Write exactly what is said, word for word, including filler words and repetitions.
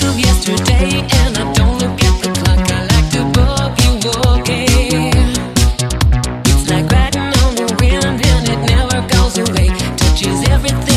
of yesterday, and I don't look at the clock. I like to boogie woogie. It's like riding on the wind, and it never goes away. Touches everything.